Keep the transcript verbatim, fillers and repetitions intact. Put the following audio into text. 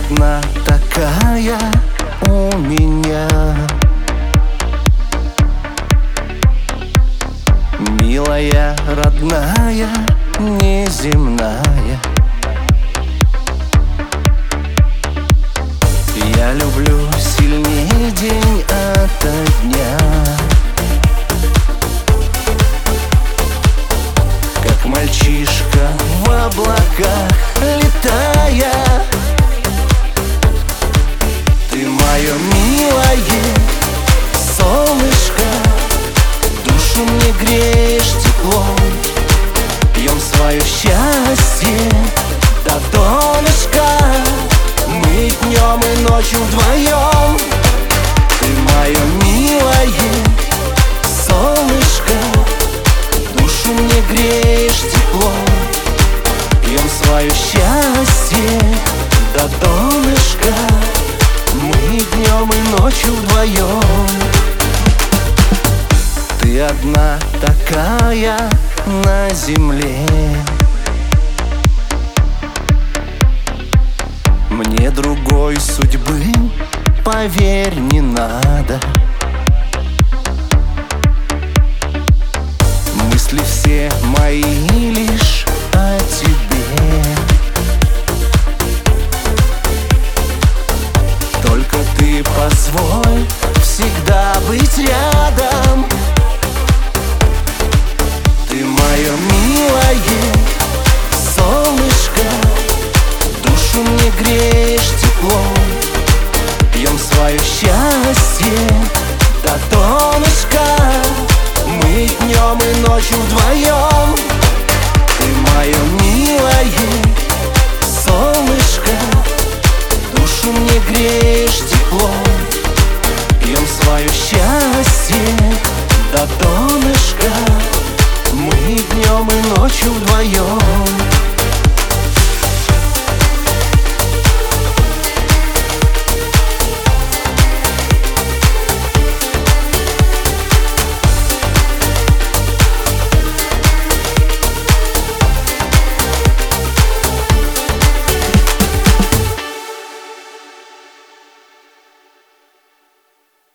одна такая у меня, милая, родная, неземная. Я люблю сильнее день ото дня, как мальчишка в облаках летая. Ты мое милое солнышко, душу мне греешь теплом. Пьем свое счастье до донышка, мы днем и ночью вдвоем. Ты мое милое солнышко, душу мне греешь теплом. Пьем свое счастье до донышка, мы днем и ночью вдвоем. Ты одна такая на земле, мне другой судьбы, поверь, не надо. Мысли все мои лишь о тебе, только ты позволь всегда быть рядом. Ты мое милое солнышко, душу мне греешь теплом. Пьем свое счастье до донышка, мы днем и ночью вдвоем. Ты мое милое солнышко, душу мне греешь теплом. Пьем свое счастье до донышка, мы днем и ночью вдвоем.